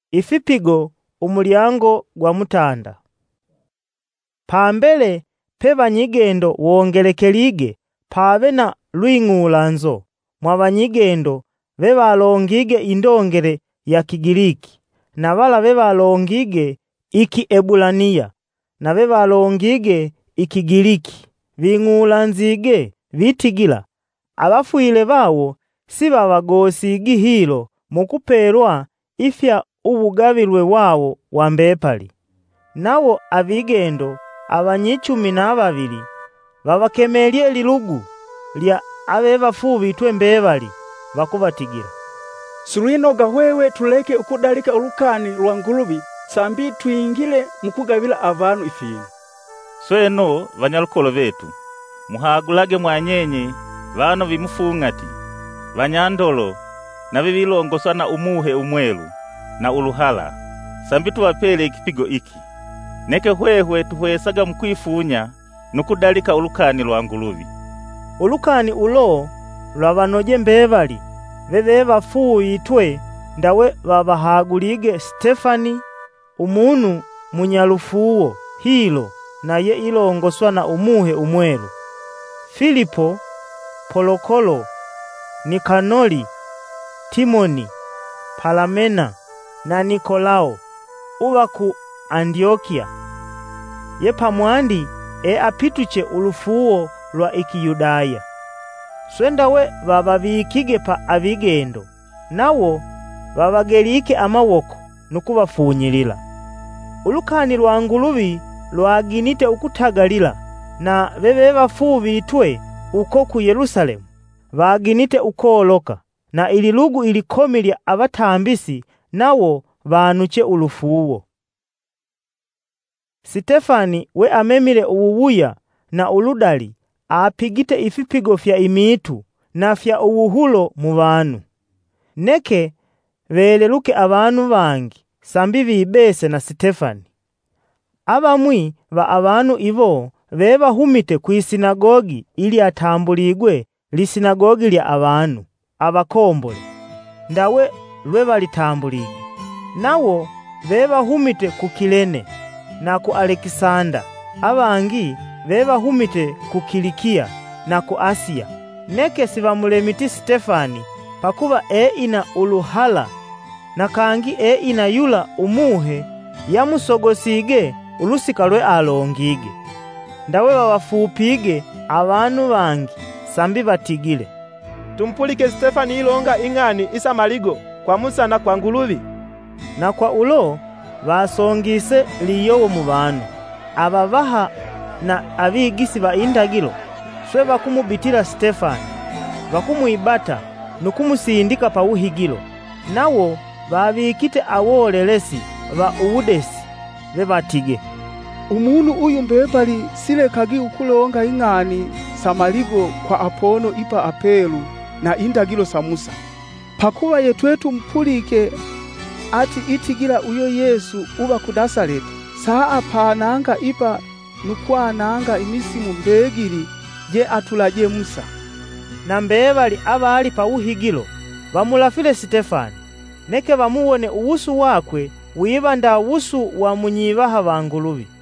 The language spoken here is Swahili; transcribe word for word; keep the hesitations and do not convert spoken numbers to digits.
Ifipigo umulyango gwa mutanda. Pambele pe banyigendo wongelekelige pabe na lwing'ulanzo mwa banyigendo be balongige indongere ya Kigiriki na bala be balongige iki Ebulaniya na be balongige Ikigiriki bing'ulanzige bitigila abafuile bawo si babagosigi hilo mukuperwa ifya ubugabilwe wawo wa mbepali. Nawo abigendo abanyicumi na babili babakemelye lilugu lya abebafu bitwe mbebali bakubatigira, Sulwinoga wewe tuleke ukudalika ulukani lwa Nguluvi sambi twingile mukugabila abantu ifinu. Sweno banyalukolo betu muhagulage mwanyenye bano bimufungati banyandolo na bibilongoswa na umuhe umwelu na uluhala sambi tuwapele ikipigo iki. Neke hwehwe tuhwesaga mkwifunya nukudalika ulukani lwa Nguluvi. Ulukani ulo lwabanoje mbebali bebe bafuitwe ndawe babahagulige Stefani umunu munyalufuwo hilo naye ilongoswa na umuhe umwelu, Filipo, Polokolo, Nikanoli, Timoni, Palamena na Nikolao uba ku Antiokia. Ye pamwandi e apituche ulufuwo lwa Ikiyudaya. Swendawe bababikige pa abigendo nawo babagelike amawoko nukubafunyilila. Ulukani lwa Nguluvi lwaginite ukutagalila na bebe bafu bitwe uko ku Yerusalemu baginite ukoloka na ililugu ilikomilya abatambisi nawo banuche ulufuwo. Stefani we amemile uwuya na uludali apigite ifipigo fya imitu na fya uwuhulo mu bantu. Neke beleluke abantu bangi sambi bibese na Stefani. Abamwi ba abantu ibo beba humite kwisinagogi ili atambuligwe lisinagogi lya abantu abakombole ndawe lwe balitambuligi. Nawo beba humite ku Kilene na ku Alexander, abangi beba humite ku Kilikia na ku Asia. Neke sibamulemiti Stefani pakuba e ina uluhala na kangi e ina yula umuhe yamusogosige ulusika lwe alongige. Ndawe babafupige abantu bangi sambi batigile, tumpulike Stefani ilonga ing'ani isa maligo kwa Musa na kwa Nguluvi. Na kwa ulo basongise liyowo mu bantu ababaha na abigisi ba indagilo swe bakumubitira Stefani bakumuibata nukumusindika pa uhigilo. Nawo babikite awolelesi ba uwudesi bebatige, Umunu uyu mbebali silekagi ukulonga ing'ani samaligo kwa apono ipa apelu na indagilo sa Musa. Pakuba yetwetu mpulike ati itigila uyo Yesu uba ku Nazareti saa pananga ipa nukwananga imisimu mbegili je atulaje Musa. Na mbebali abali pa uhigilo bamulafile Stefani neke bamuwone uwusu wakwe wiba nda uwusu wa munyibaha ba Nguluvi.